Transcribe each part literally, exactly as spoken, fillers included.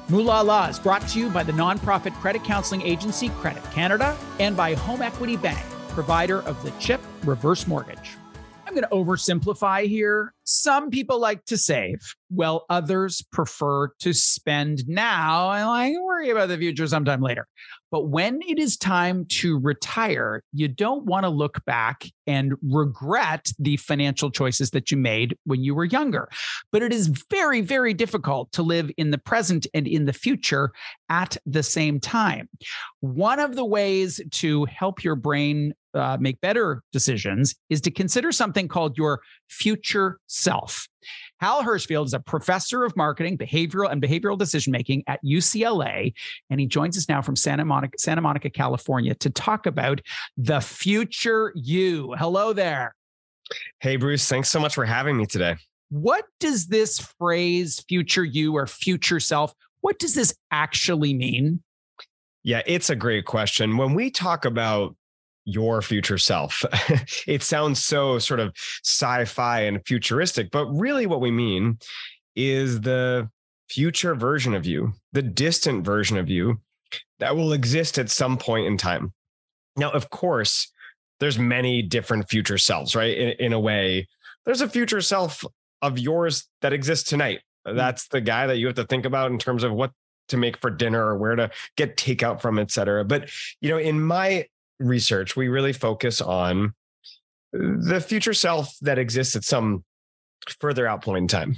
Moolah Law is brought to you by the nonprofit credit counseling agency Credit Canada and by Home Equity Bank, provider of the CHIP reverse mortgage. I'm going to oversimplify here. Some people like to save, while others prefer to spend now and like worry about the future sometime later. But when it is time to retire, you don't want to look back and regret the financial choices that you made when you were younger. But it is very, very difficult to live in the present and in the future at the same time. One of the ways to help your brain uh, make better decisions is to consider something called your future self. Hal Hershfield is a professor of marketing, behavioral and behavioral decision-making at U C L A, and he joins us now from Santa Monica, Santa Monica, California, to talk about the future you. Hello there. Hey, Bruce. Thanks so much for having me today. What does this phrase, future you or future self, what does this actually mean? Yeah, it's a great question. When we talk about your future self, it sounds so sort of sci-fi and futuristic, but really what we mean is the future version of you, the distant version of you that will exist at some point in time. Now, of course, there's many different future selves, right? In, in a way, there's a future self of yours that exists tonight. That's the guy that you have to think about in terms of what to make for dinner or where to get takeout from, et cetera. But, you know, in my research, we really focus on the future self that exists at some further out point in time.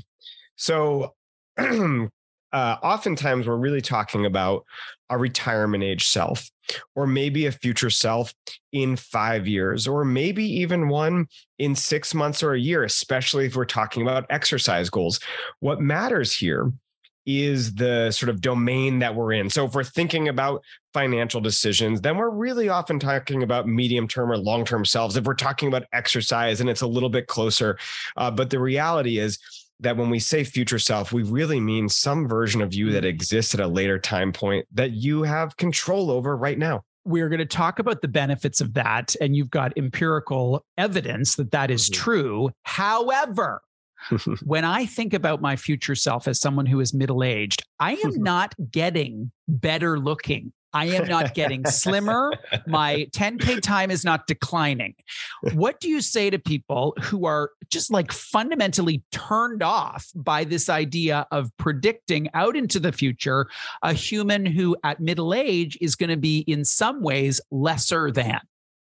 So uh, oftentimes we're really talking about a retirement age self, or maybe a future self in five years, or maybe even one in six months or a year, especially if we're talking about exercise goals. What matters here is the sort of domain that we're in. So if we're thinking about financial decisions, then we're really often talking about medium-term or long-term selves. If we're talking about exercise, and it's a little bit closer. Uh, but the reality is that when we say future self, we really mean some version of you that exists at a later time point that you have control over right now. We're going to talk about the benefits of that, and you've got empirical evidence that that is mm-hmm. true. However, when I think about my future self as someone who is middle-aged, I am not getting better looking. I am not getting slimmer. My ten K time is not declining. What do you say to people who are just like fundamentally turned off by this idea of predicting out into the future a human who at middle age is going to be in some ways lesser than?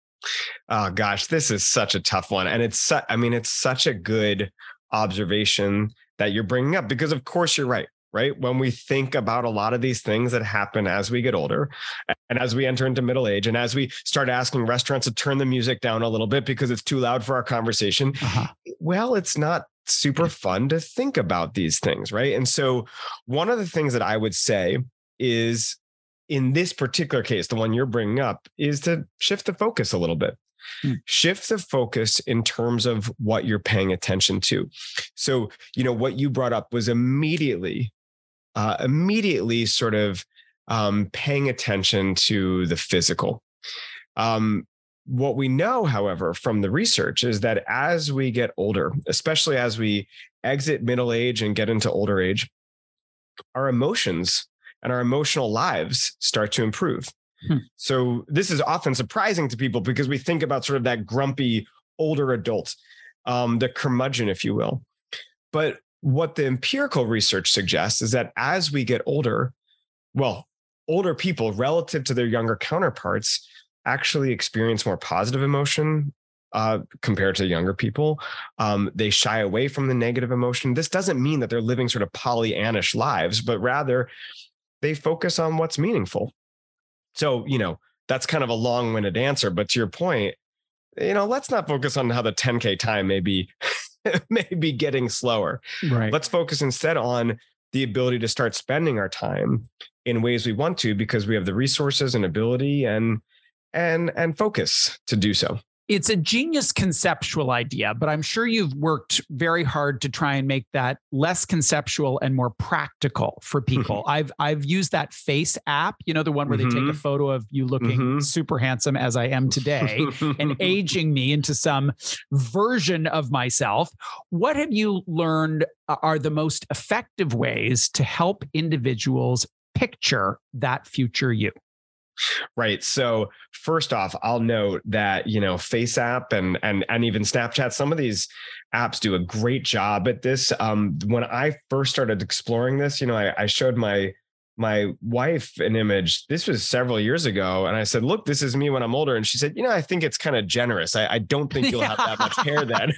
Oh gosh, this is such a tough one. And it's, su- I mean, it's such a good observation that you're bringing up, because of course you're right, right? When we think about a lot of these things that happen as we get older and as we enter into middle age, and as we start asking restaurants to turn the music down a little bit because it's too loud for our conversation, uh-huh. well, it's not super fun to think about these things, right? And so one of the things that I would say is, in this particular case, the one you're bringing up, is to shift the focus a little bit. Hmm. Shift the focus in terms of what you're paying attention to. So, you know, what you brought up was immediately, uh, immediately sort of um, paying attention to the physical. Um, what we know, however, from the research is that as we get older, especially as we exit middle age and get into older age, our emotions and our emotional lives start to improve. Hmm. So this is often surprising to people because we think about sort of that grumpy older adult, um, the curmudgeon, if you will. But what the empirical research suggests is that as we get older, well, older people relative to their younger counterparts actually experience more positive emotion uh, compared to younger people. Um, they shy away from the negative emotion. This doesn't mean that they're living sort of Pollyannish lives, but rather they focus on what's meaningful. So, you know, that's kind of a long-winded answer, but to your point, you know, let's not focus on how the ten K time may be, may be getting slower. Right. Let's focus instead on the ability to start spending our time in ways we want to, because we have the resources and ability and, and, and focus to do so. It's a genius conceptual idea, but I'm sure you've worked very hard to try and make that less conceptual and more practical for people. I've I've used that Face app, you know, the one where mm-hmm. they take a photo of you looking mm-hmm. super handsome as I am today and aging me into some version of myself. What have you learned are the most effective ways to help individuals picture that future you? Right. So first off, I'll note that, you know, FaceApp and and and even Snapchat, some of these apps do a great job at this. Um, when I first started exploring this, you know, I, I showed my my wife an image. This was several years ago. And I said, look, this is me when I'm older. And she said, you know, I think it's kind of generous. I, I don't think you'll have that much hair then.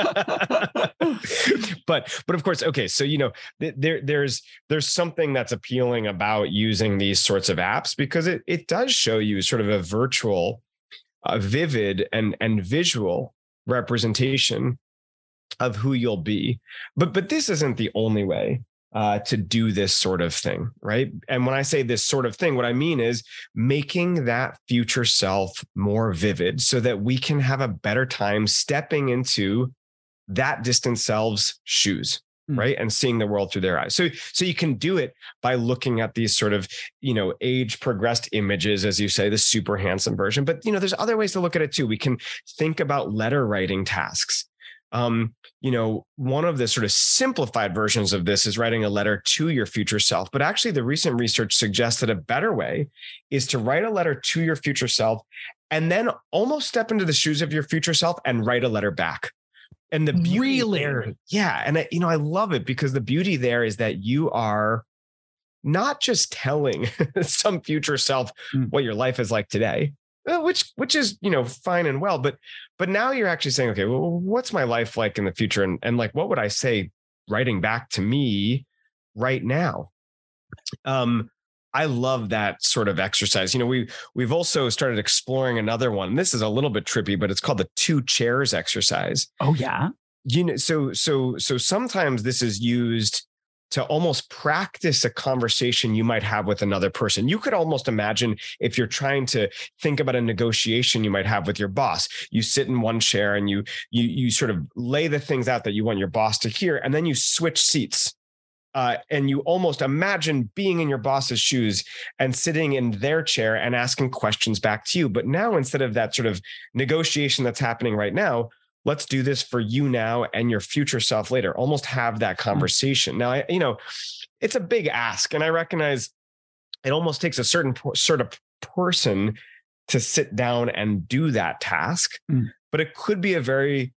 but, but of course, okay. So, you know, th- there, there's, there's something that's appealing about using these sorts of apps because it, it does show you sort of a virtual, uh, vivid and, and visual representation of who you'll be. But, but this isn't the only way Uh, to do this sort of thing, right? And when I say this sort of thing, what I mean is making that future self more vivid so that we can have a better time stepping into that distant self's shoes, mm. right? And seeing the world through their eyes. So, so you can do it by looking at these sort of, you know, age progressed images, as you say, the super handsome version. But, you know, there's other ways to look at it too. We can think about letter writing tasks. Um, you know, one of the sort of simplified versions of this is writing a letter to your future self. But actually, the recent research suggests that a better way is to write a letter to your future self and then almost step into the shoes of your future self and write a letter back. And the beauty really, there, yeah. And I, you know, I love it because the beauty there is that you are not just telling some future self mm. what your life is like today, which which is, you know, fine and well, but but now you're actually saying, okay, well, what's my life like in the future? And, and like, what would I say writing back to me right now? Um, I love that sort of exercise. You know, we we've also started exploring another one. This is a little bit trippy, but it's called the two chairs exercise. Oh, yeah. You know, so so so sometimes this is used to almost practice a conversation you might have with another person. You could almost imagine if you're trying to think about a negotiation you might have with your boss. You sit in one chair and you you you sort of lay the things out that you want your boss to hear, and then you switch seats. Uh, and you almost imagine being in your boss's shoes and sitting in their chair and asking questions back to you. But now, instead of that sort of negotiation that's happening right now, let's do this for you now and your future self later. Almost have that conversation. Now, I, you know, it's a big ask, and I recognize it almost takes a certain sort of person to sit down and do that task, mm. but it could be a very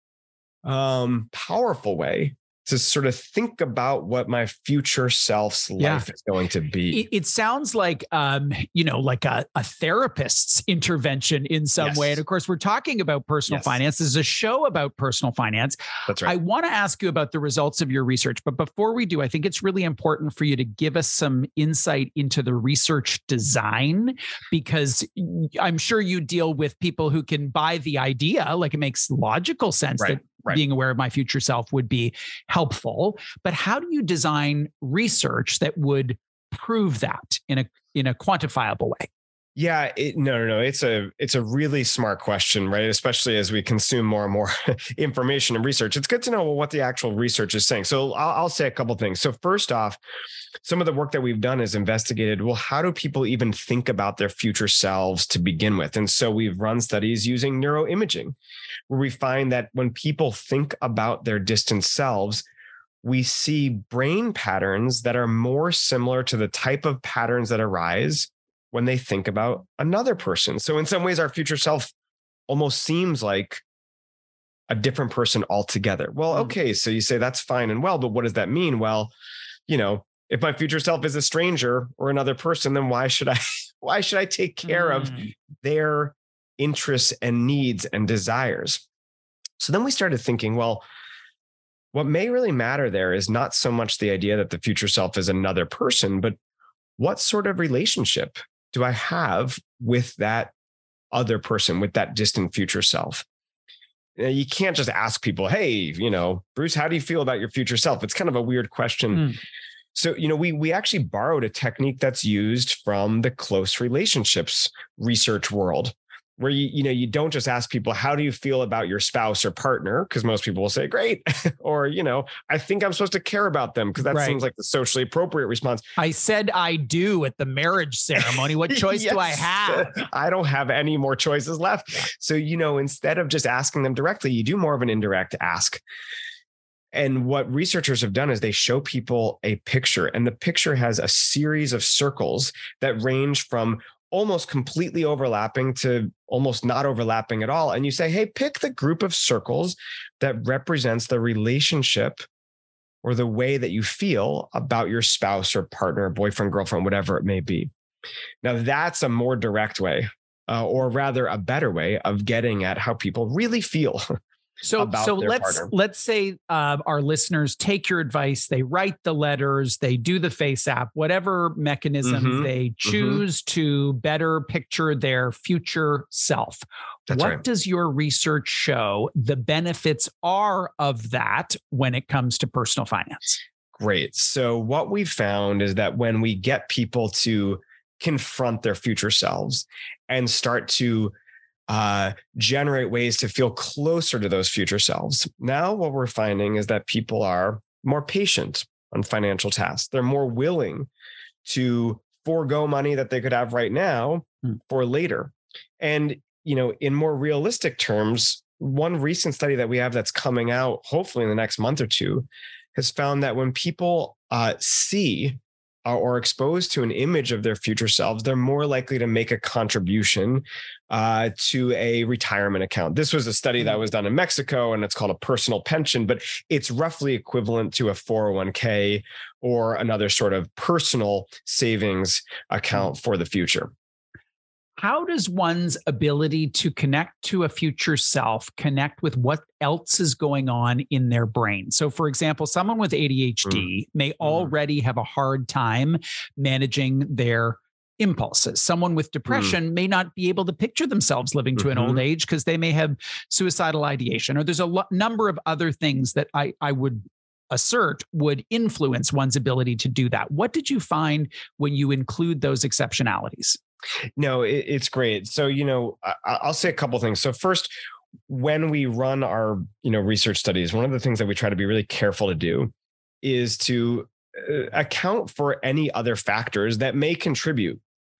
um, powerful way to sort of think about what my future self's yeah. life is going to be. It, it sounds like, um, you know, like a, a therapist's intervention in some yes. way. And of course, we're talking about personal yes. finance. This is a show about personal finance. That's right. I want to ask you about the results of your research. But before we do, I think it's really important for you to give us some insight into the research design, because I'm sure you deal with people who can buy the idea. Like, it makes logical sense right. that Right. being aware of my future self would be helpful. But how do you design research that would prove that in a in a quantifiable way? Yeah, it, no, no, no. It's a it's a really smart question, right? Especially as we consume more and more information and research. It's good to know what the actual research is saying. So I'll, I'll say a couple of things. So first off, some of the work that we've done is investigated, well, how do people even think about their future selves to begin with? And so we've run studies using neuroimaging, where we find that when people think about their distant selves, we see brain patterns that are more similar to the type of patterns that arise when they think about another person. So in some ways, our future self almost seems like a different person altogether. Well, okay, so you say that's fine and well, but what does that mean? Well, you know, if my future self is a stranger or another person, then why should I, why should I take care mm. of their interests and needs and desires? So then we started thinking, well, what may really matter there is not so much the idea that the future self is another person, but what sort of relationship do I have with that other person, with that distant future self? You can't just ask people, hey, you know, Bruce, how do you feel about your future self? It's kind of a weird question. Mm. So, you know, we we actually borrowed a technique that's used from the close relationships research world, where you, you know, you don't just ask people, how do you feel about your spouse or partner? Because most people will say, great. Or, you know, I think I'm supposed to care about them, because that right. seems like the socially appropriate response. I said I do at the marriage ceremony. What choice yes. do I have? I don't have any more choices left. So, you know, instead of just asking them directly, you do more of an indirect ask. And what researchers have done is they show people a picture, and the picture has a series of circles that range from almost completely overlapping to almost not overlapping at all. And you say, hey, pick the group of circles that represents the relationship or the way that you feel about your spouse or partner, boyfriend, girlfriend, whatever it may be. Now, that's a more direct way, uh, or rather a better way of getting at how people really feel. So, so let's partner. let's say uh, our listeners take your advice. They write the letters, they do the face app, whatever mechanism Mm-hmm. they choose mm-hmm. to better picture their future self. That's what right. does your research show the benefits are of that when it comes to personal finance? Great. So what we found is that when we get people to confront their future selves and start to uh, generate ways to feel closer to those future selves. Now, what we're finding is that people are more patient on financial tasks. They're more willing to forego money that they could have right now mm. for later. And, you know, in more realistic terms, one recent study that we have that's coming out, hopefully in the next month or two, has found that when people uh, see or exposed to an image of their future selves, they're more likely to make a contribution uh, to a retirement account. This was a study that was done in Mexico, and it's called a personal pension, but it's roughly equivalent to a four oh one k or another sort of personal savings account for the future. How does one's ability to connect to a future self connect with what else is going on in their brain? So, for example, someone with A D H D mm. may mm. already have a hard time managing their impulses. Someone with depression mm. may not be able to picture themselves living to mm-hmm. an old age because they may have suicidal ideation, or there's a lo- number of other things that I, I would assert would influence one's ability to do that. What did you find when you include those exceptionalities? No, it, it's great. So, you know, I, I'll say a couple of things. So first, when we run our, you know, research studies, one of the things that we try to be really careful to do is to uh, account for any other factors that may contribute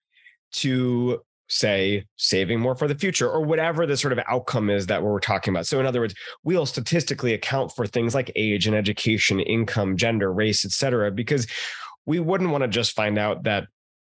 to, say, saving more for the future or whatever the sort of outcome is that we're talking about. So in other words, we'll statistically account for things like age and education, income, gender, race, et cetera, because we wouldn't want to just find out that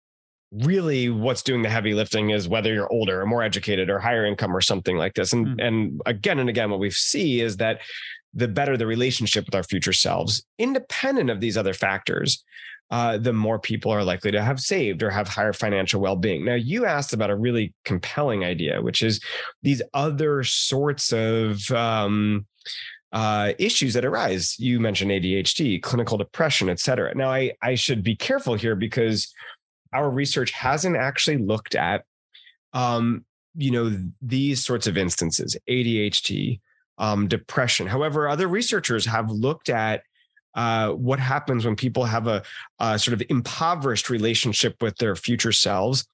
really what's doing the heavy lifting is whether you're older or more educated or higher income or something like this. And, mm. and again and again, what we see is that the better the relationship with our future selves, independent of these other factors, uh, the more people are likely to have saved or have higher financial well-being. Now, you asked about a really compelling idea, which is these other sorts of um, uh, issues that arise. You mentioned A D H D, clinical depression, et cetera. Now, I, I should be careful here because our research hasn't actually looked at, um, you know, these sorts of instances, A D H D, um, depression. However, other researchers have looked at uh, what happens when people have a, a sort of impoverished relationship with their future selves,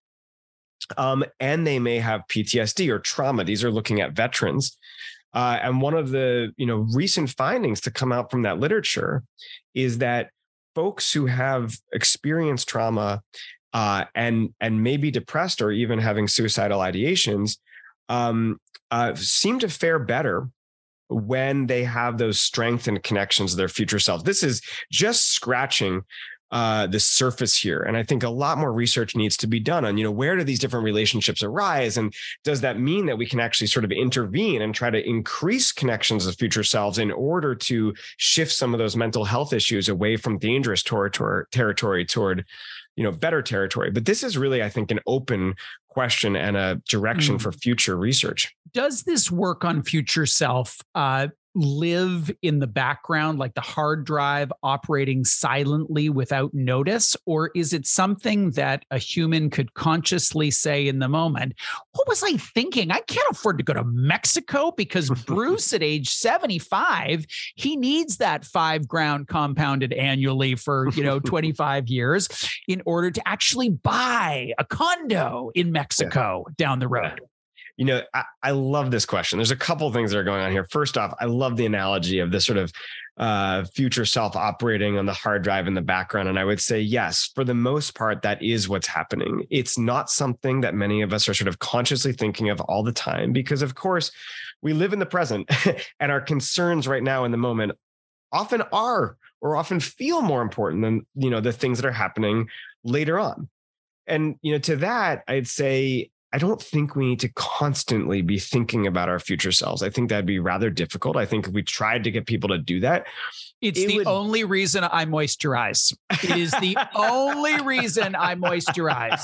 um, and they may have P T S D or trauma. These are looking at veterans. Uh, and one of the, you know, recent findings to come out from that literature is that folks who have experienced trauma Uh, and and maybe depressed or even having suicidal ideations, um, uh, seem to fare better when they have those strengthened connections to their future self. This is just scratching uh, the surface here. And I think a lot more research needs to be done on, you know, where do these different relationships arise? And does that mean that we can actually sort of intervene and try to increase connections of future selves in order to shift some of those mental health issues away from dangerous territory, territory toward, you know, better territory? But this is really, I think, an open question and a direction mm. for future research. Does this work on future self uh, live in the background, like the hard drive operating silently without notice? Or is it something that a human could consciously say in the moment, what was I thinking? I can't afford to go to Mexico because Bruce at age seventy-five, he needs that five grand compounded annually for, you know, twenty-five years in order to actually buy a condo in Mexico yeah. down the road. You know, I, I love this question. There's a couple of things that are going on here. First off, I love the analogy of this sort of uh, future self operating on the hard drive in the background. And I would say, yes, for the most part, that is what's happening. It's not something that many of us are sort of consciously thinking of all the time, because of course, we live in the present and our concerns right now in the moment often are or often feel more important than, you know, the things that are happening later on. And, you know, to that, I'd say, I don't think we need to constantly be thinking about our future selves. I think that'd be rather difficult. I think if we tried to get people to do that, it's it the would... only reason I moisturize. It is the only reason I moisturize.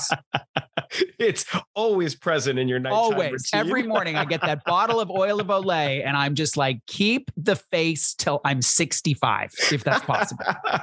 It's always present in your nighttime Always. routine. Every morning I get that bottle of oil of Olay and I'm just like, keep the face till I'm sixty-five, if that's possible.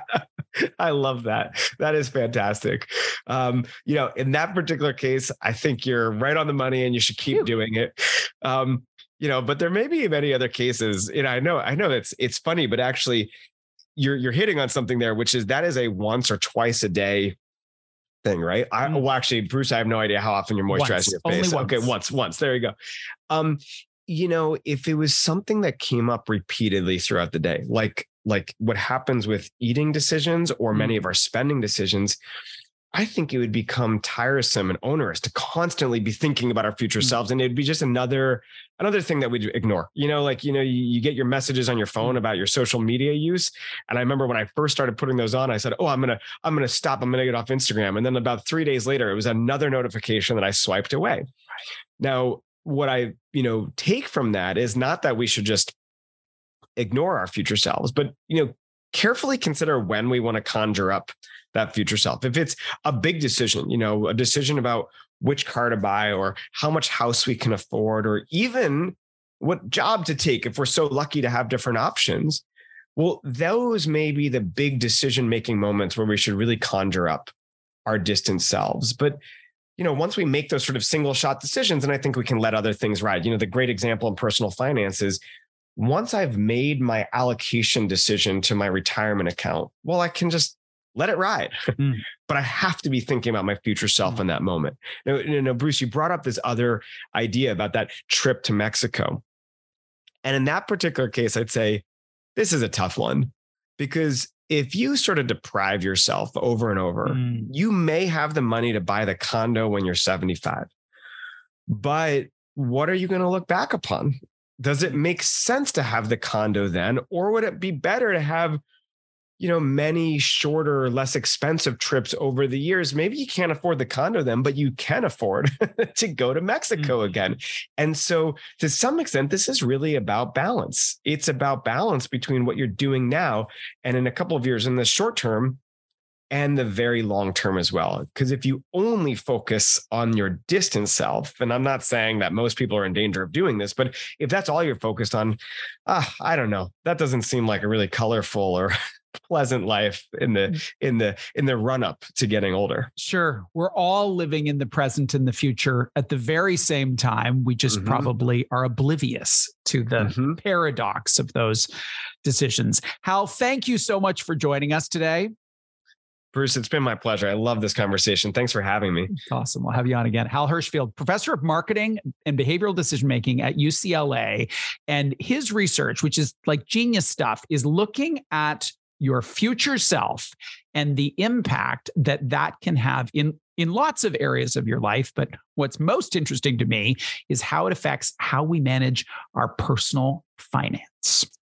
I love that. That is fantastic. Um, you know, in that particular case, I think you're right on the money and you should keep Phew. doing it. Um, you know, but there may be many other cases. And I know, I know it's, it's funny, but actually you're, you're hitting on something there, which is that is a once or twice a day thing, right? I, well, actually, Bruce, I have no idea how often you're moisturizing once. your face. Only okay. Once. once, once, there you go. Um, you know, if it was something that came up repeatedly throughout the day, like, like what happens with eating decisions or many of our spending decisions, I think it would become tiresome and onerous to constantly be thinking about our future mm-hmm. selves. And it'd be just another, another thing that we'd ignore, you know, like, you know, you, you get your messages on your phone about your social media use. And I remember when I first started putting those on, I said, oh, I'm going to, I'm going to stop. I'm going to get off Instagram. And then about three days later, it was another notification that I swiped away. Right. Now, what I, you know, take from that is not that we should just ignore our future selves, but, you know, carefully consider when we want to conjure up that future self. If it's a big decision, you know, a decision about which car to buy or how much house we can afford, or even what job to take, if we're so lucky to have different options, well, those may be the big decision-making moments where we should really conjure up our distant selves. But, you know, once we make those sort of single shot decisions, and I think we can let other things ride. You know, the great example in personal finance is once I've made my allocation decision to my retirement account, well, I can just let it ride. Mm. But I have to be thinking about my future self mm. in that moment. Now, you know, Bruce, you brought up this other idea about that trip to Mexico. And in that particular case, I'd say this is a tough one, because if you sort of deprive yourself over and over, mm. you may have the money to buy the condo when you're seventy-five. But what are you going to look back upon? Does it make sense to have the condo then? Or would it be better to have, you know, many shorter, less expensive trips over the years? Maybe you can't afford the condo then, but you can afford to go to Mexico mm-hmm. again. And so to some extent, this is really about balance. It's about balance between what you're doing now and in a couple of years in the short term and the very long term as well. Because if you only focus on your distant self, and I'm not saying that most people are in danger of doing this, but if that's all you're focused on, uh, I don't know, that doesn't seem like a really colorful or pleasant life in the in the in the run up to getting older. Sure. We're all living in the present and the future at the very same time. We just mm-hmm. probably are oblivious to the mm-hmm. paradox of those decisions. Hal, thank you so much for joining us today. Bruce, it's been my pleasure. I love this conversation. Thanks for having me. Awesome. We'll have you on again. Hal Hershfield, professor of marketing and behavioral decision-making at U C L A. And his research, which is like genius stuff, is looking at your future self and the impact that that can have in, in lots of areas of your life. But what's most interesting to me is how it affects how we manage our personal finance.